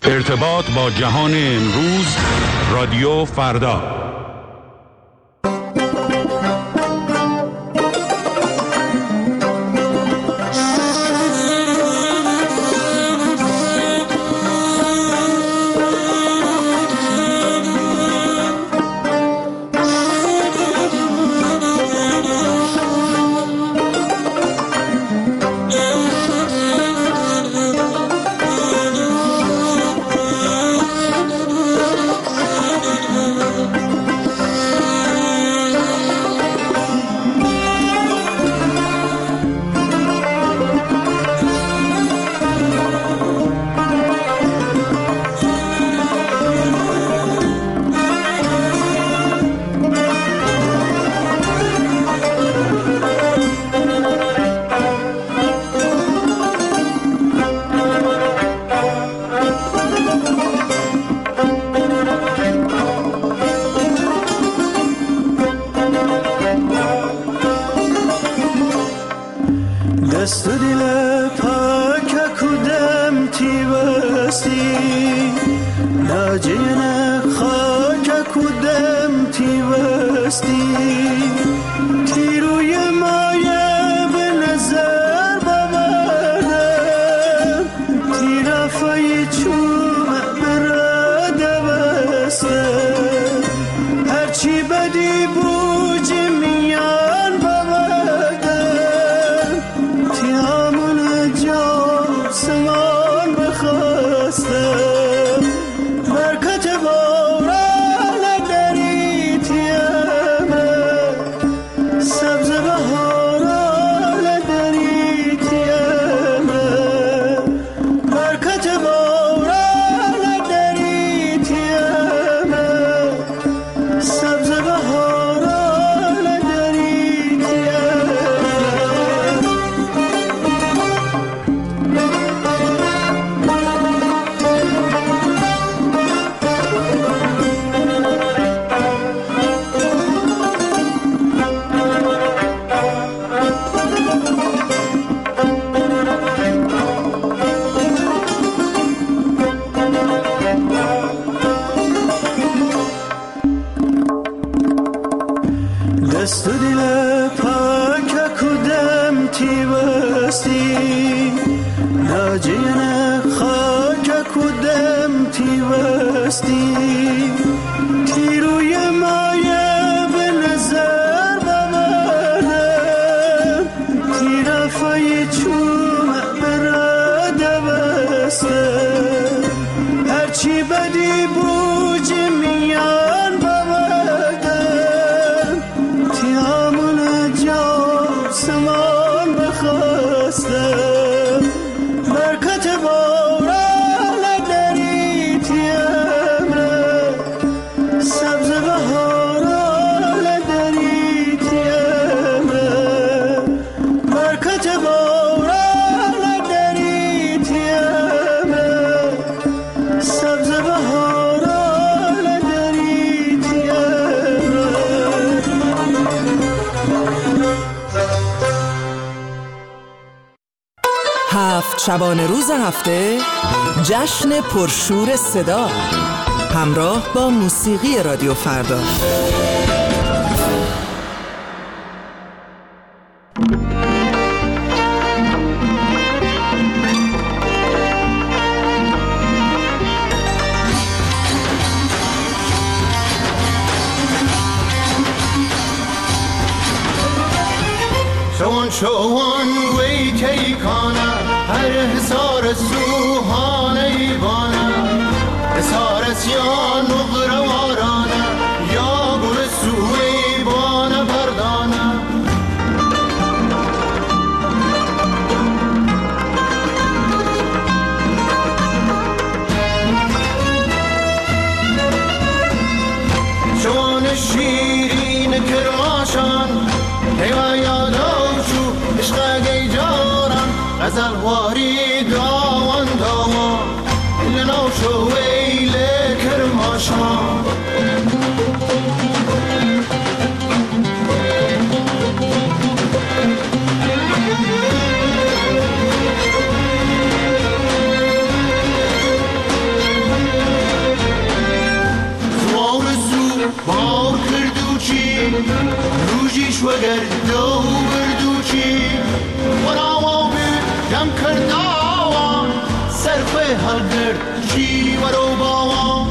ارتباط با جهان امروز، رادیو فردا. دست و دل پاک کودم تی بستی ناجین خاک کودم تی بستی تی روی مایه به نظر ببردم تی رفای چوم براده بسته هرچی بدی بوج میان ببردم تی همون جا سمان بخسته برکت باران دری تیمه سبز بهاران دری تیمه برکت باران دری تیمه سبز بهاران دری تیمه دست و دل پاک کودم تی بستی ناجین خاک کودم تی بستی تی روی مایه به نظر ببردم تی رفای چوم براده بسته هرچی بدی بوج میان ببردم تی همون جا سمان بخسته برکت باران دری تیمه سبز بهاران دری تیمه برکت باران دری تیمه سبز بهاران دری تیمه. هفت شبانه روز هفته جشن پرشور صدا همراه با موسیقی رادیو فردا. شوان وی کی کانا هر حسار سوهان ایوانا حسار سیان نغر وارانا یا گر سوی بانا بردانا شوان شیرین کرماشان هیوا یادا عشق گی جارم غزل واری داوان haldır civar o bağam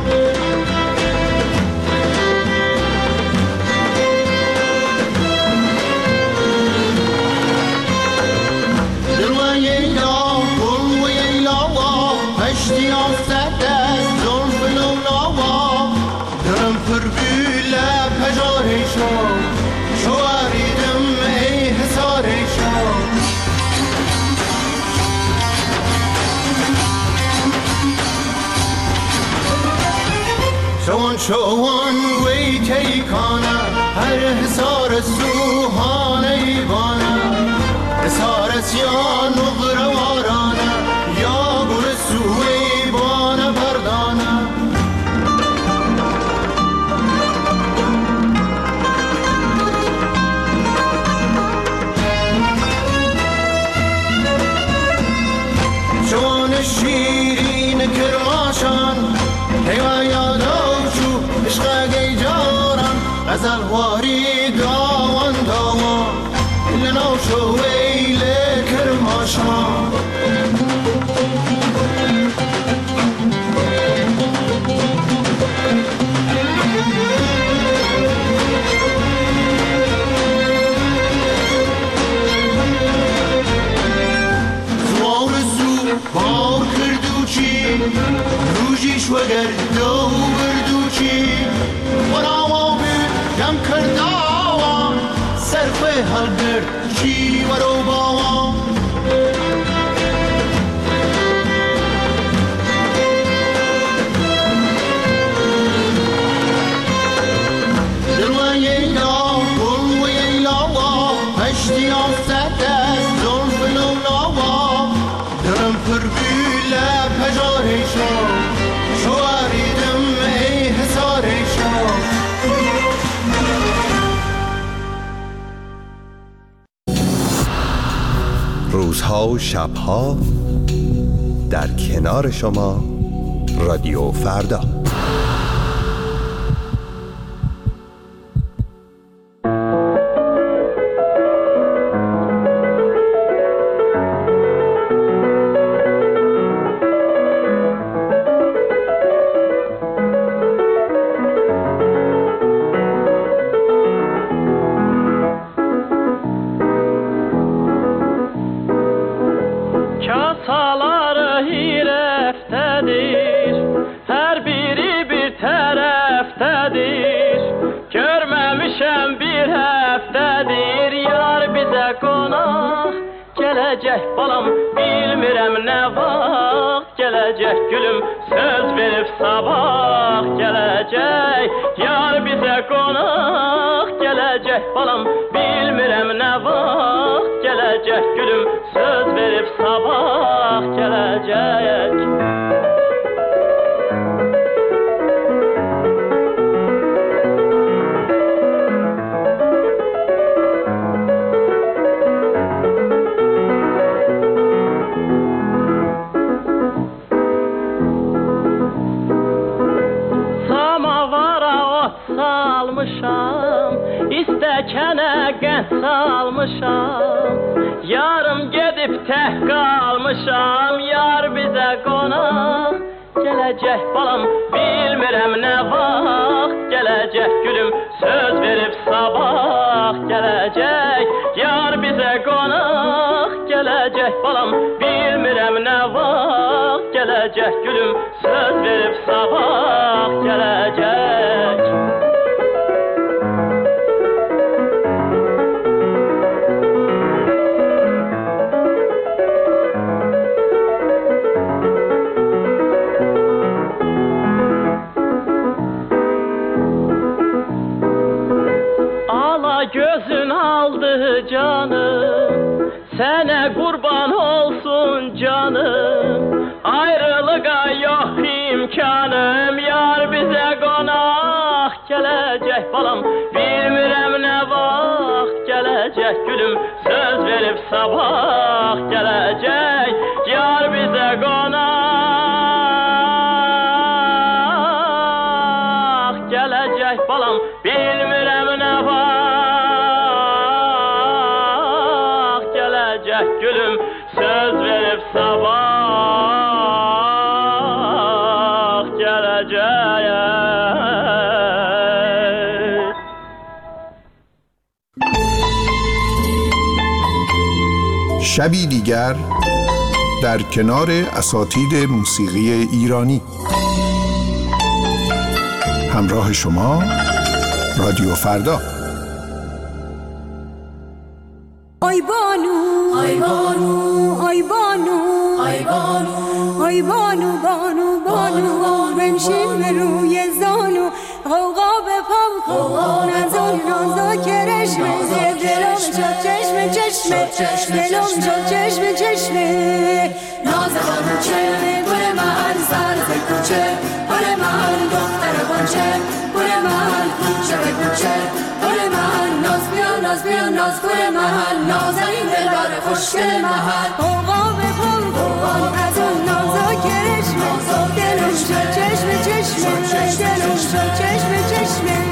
Dırmayı ya, bulmayı lava Peşti afsede zulfün lava Dırım pürbüle pecarı şam Şuaridim ey hesarı şam شوان وی تیکانه هر حسار سوهانه ایوانه حسار سیان و غروارانه یا گل سوی بانه بردانه شوان شیرین کرماشان هیوان یادا عشق گیجارم غزل واری داوان داوان لنو شو ویل کرماشان زوار زو بار کردو چی روژیش وگر دو بردو چی ورامو بیر یم کرداوان سرخوی هلگر چی ورو باوان دلوی ایلا بلوی ایلاوا پشتی آفزده زلف لولاوا درم پربیله پجاری شد شواریدم ای حساری شد روزها و شبها در کنار شما رادیو فردا. Gelecek balam bilmirəm nə vaxt Gelecek gülüm söz verib sabah Gelecek yar bizə qonaq Gelecek balam bilmirəm nə vaxt Gelecek gülüm söz verib sabah Gelecek İstəkənə qənd salmışam Yarım gedib tək qalmışam Yar bizə qonaq Gələcək balam bilmirəm nə vaxt Gələcək gülüm söz verib sabah Gələcək yar bizə qonaq Gələcək balam bilmirəm nə vaxt Gələcək gülüm söz verib sabah Gələcək gözün aldı canım Sənə qurban olsun canım Ayrılığa yox imkanım Yar bizə qonaq Gələcək balam bilmirəm nə vaxt Gələcək gülüm söz verib sabah Gələcək yar bizə qonaq Gələcək balam bilmirəm nə vaxt gülüm söz verip sabah شبی دیگر در کنار اساتید موسیقی ایرانی. همراه شما رادیو فردا. آی بانو آی بانو آی بانو آی بانو آی بانو بانو بانو بنشین به روی زانو غوغا به پام کن از آن نازا کرشمه دلم شد چشمه چشمه دلم شد چشمه چشمه ناز بانو چه گل من سر ز کوچه گل من دختر بانچه گل من کوچه به کوچه گل من ناز بیا ناز بیا ناز گل من نازنین دلبر خوشگل من غوغا به پام کن از آن نازا کرشمه دلم شد چشمه چشمه دلم شد چشمه چشمه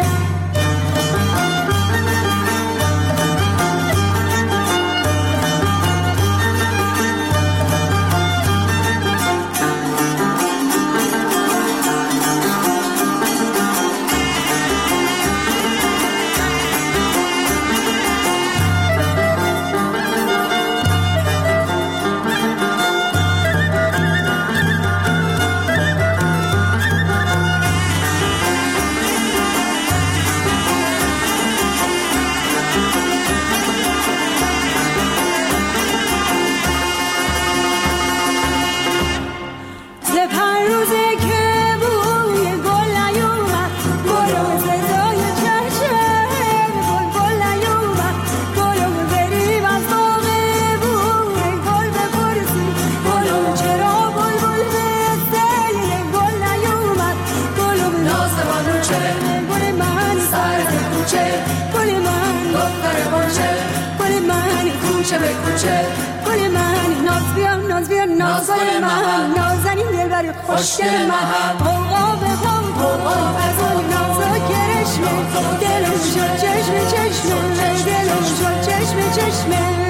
خوشگل من غوغا به پام کن از آن نازا کرشمه دلم شد چشمه چشمه دلم شد چشمه چشمه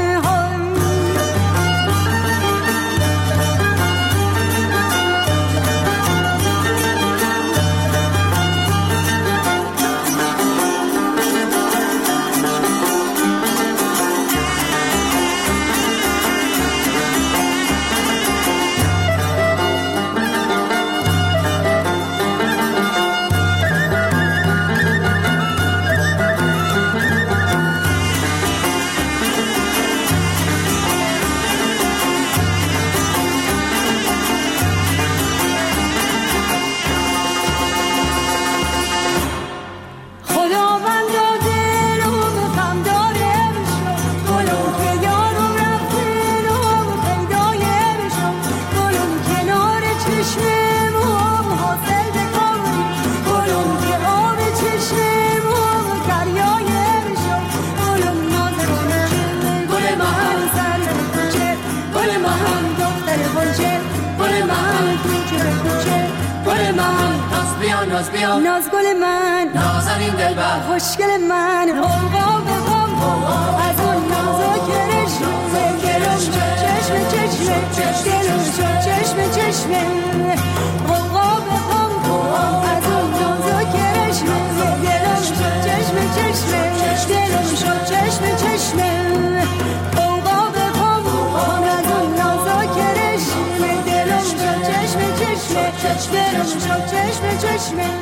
ناز گل من نازنین دلبر خوشگل من غوغا به پام از اون نازا کرشمه دلم شد چشمه چشمه دلم شد چشمه چشمه غوغا به پام از اون نازا کرشمه دلم شد چشمه چشمه دلم شد چشمه چشمه غوغا به پام از اون نازا کرشمه دلم شد چشمه چشمه دلم شد چشمه چشمه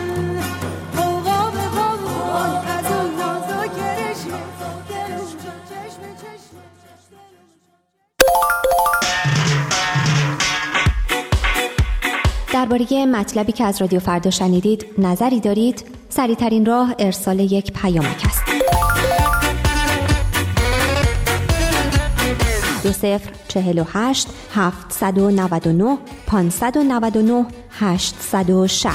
درباره مطلبی که از رادیو فردا شنیدید نظری دارید؟ سریع‌ترین راه ارسال یک پیامک است. 2048 799 599 860.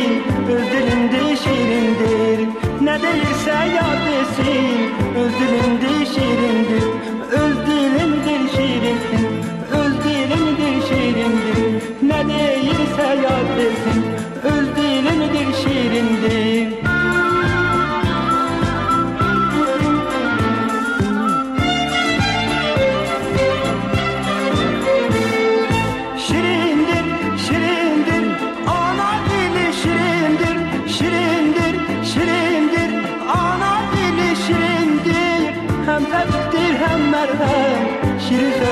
Öldürün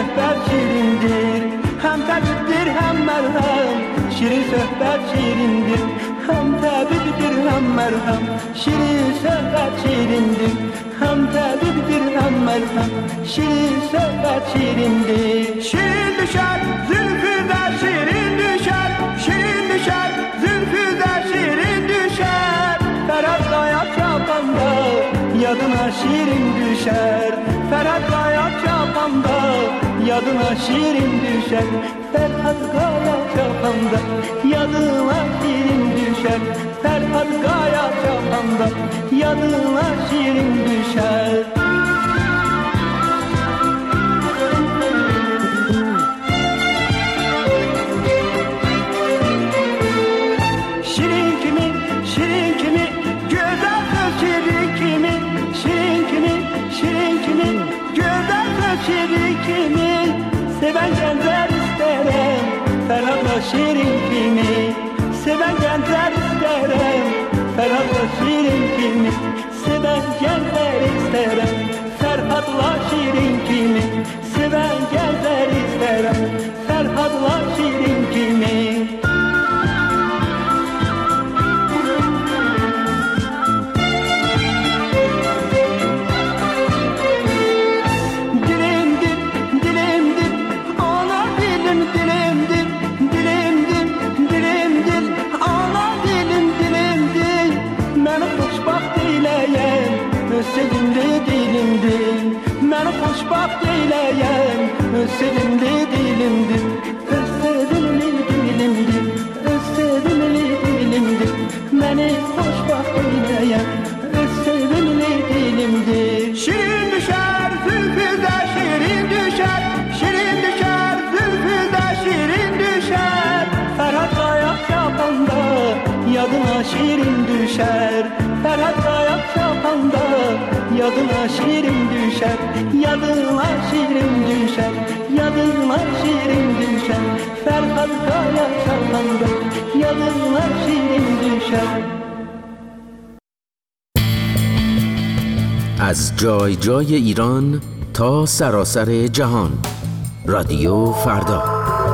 söhbət şirindir, həm təbibdir, həm mərhəm. Şirin söhbət şirindir, həm təbibdir, həm mərhəm. Şirin söhbət şirindir, həm təbibdir, həm mərhəm. Şirin söhbət şirindir. Şirin düşər, zülfüdə şirin düşər. Şirin düşər, zülfüdə şirin düşər. Fərhad qaya çapanda yadına şirin düşər. Fərhad qaya çapanda yadına şirin düşər. Fərhad qaya çapanda yadına şirin düşər. Fərhad qaya çapanda yadına şirin düşər. Şirin kimi, şirin kimi, gözəl söz şirin kimi. Şirin kimi, şirin kimi, gözəl söz şirin kimi. Seven gənclər istərəm, Fərhadla şirin kimi. Seven gənclər istərəm, Fərhadla şirin kimi. Seven gənclər istərəm, Fərhadla şirin kimi. Seven gənclər istərəm, Fərhadla şirin kimi. Sevimli dilimdir, məni xoşbaxt eyləyən. Sevimli dilimdir, sevimli dilimdir, sevimli dilimdir. Məni xoşbaxt eyləyən, sevimli dilimdir. Şirin düşər, zülfüdə şirin düşər. Şirin düşər, zülfüdə şirin düşər. Fərhad qaya çapanda yadına şirin düşər. Fərhad qaya çapanda yadına şirin düşər. Yadına şirin düşər. Yadına şirin düşər. Fərhad qaya çapanda yadına şirin düşər. از جای جای ایران تا سراسر جهان. رادیو فردا.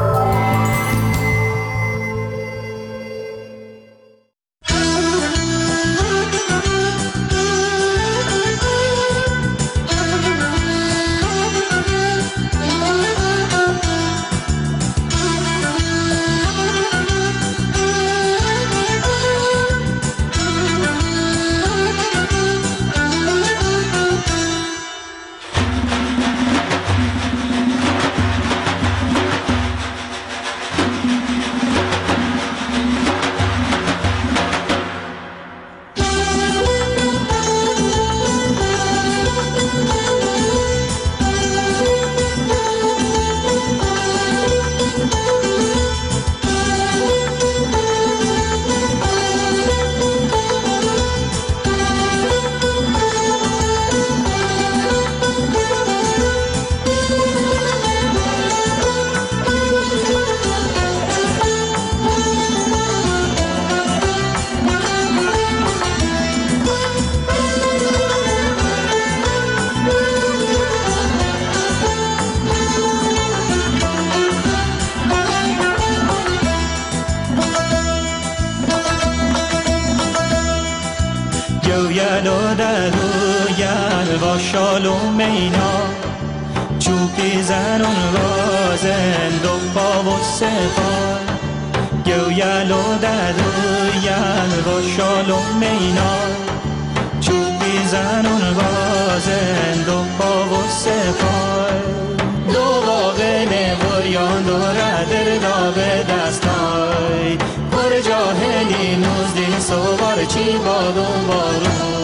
شال و مینا چوبی زنون رازن دو پا و سپار گویل و درویل و شال و مینا چوبی زنون رازن دو پا و سپار دو واقع نبریان دو ردر دا به دستای پر جاهلی نوزدی سوار چی باد و بارون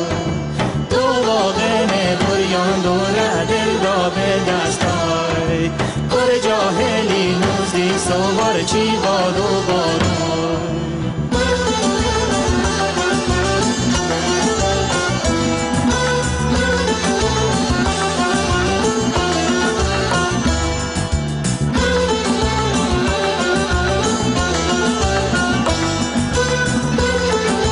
بریان دور دل را به دستای پر جاهلی نوزی سوار چی باد و بارون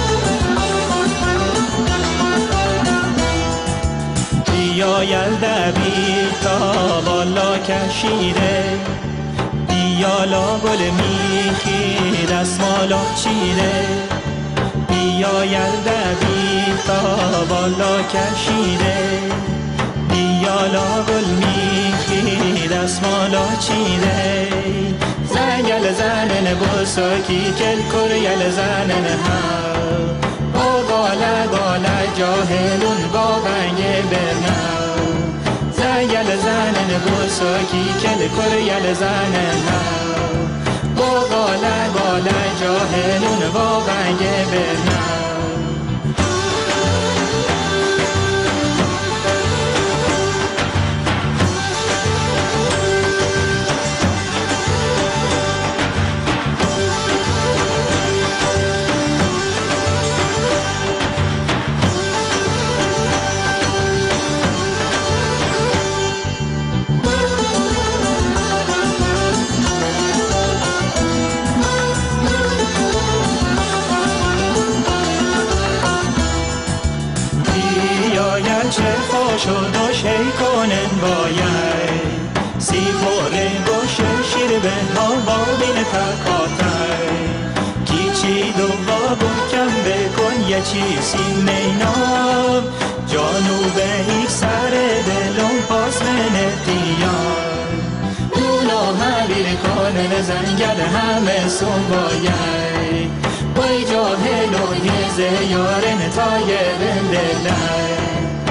یل در دوید تا بالا کشیده، بیالا گل میخی دستمالا چیده، بیایر دوید تا بالا کشیده، بیالا گل میخی دستمالا چیده، زنگل زنن بساکی کل کریل زنن ها، با گاله گاله جاهلون با بنگ برنو، زنگل زنن بساکی کل کریل زنن ها، با گاله گاله جاهلون با بنگ برنو. شد شی کنن باید سی خوره گوشه شیر به هوا بین تکاتر کیچی دو بابو کم بکن یه چیزی مینام جانو به یک سر دلم پاس منتیان دولا حبیل کنن زنگل همه سون باید بای جاهل و یه زیارن تای بندلن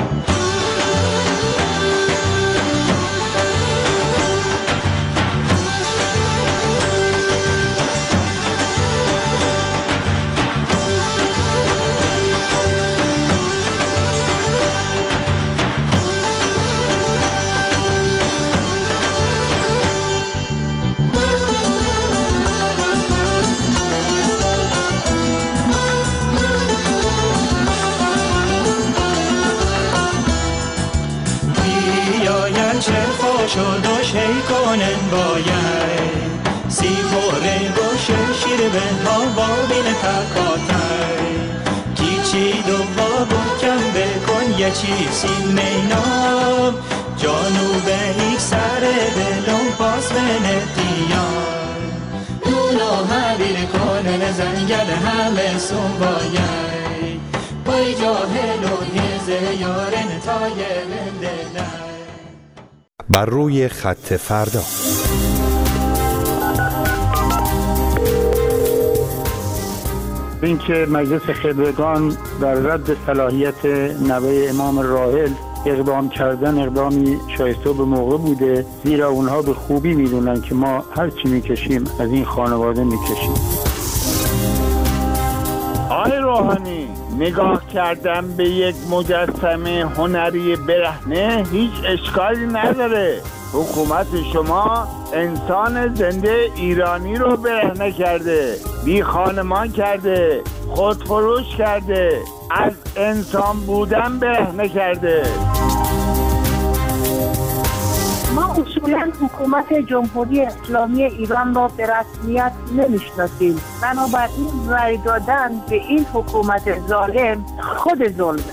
شد و شی کنن باید سی خوره گوشه شیر به هوا بین تکاتر کیچی دو بابو کم بکن یه چیزی مینام جانو به یک سر دلم پاس بندیان دولا حبیل کنن زنگل همه سون باید پای جاهل و یه زیارن تای بندلن. بر روی خط فردا اینکه مجلس خبرگان در رد صلاحیت نوه امام راحل اقدام کردن اقدامی شایسته و به موقع بوده، زیرا اونها به خوبی میدونن که ما هر چی میکشیم از این خانواده میکشیم. آقای روحانی، نگاه کردن به یک مجسمه هنری برهنه هیچ اشکالی نداره. حکومت شما انسان زنده ایرانی رو برهنه کرده، بی خانمان کرده، خودفروش کرده، از انسان بودن برهنه کرده. ما اصولا حکومت جمهوری اسلامی ایران را به رسمیت نمیشناسیم، بنابراین رای دادن به این حکومت ظالم خود ظلمه.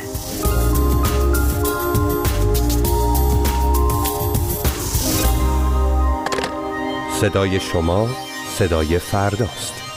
صدای شما صدای فرداست.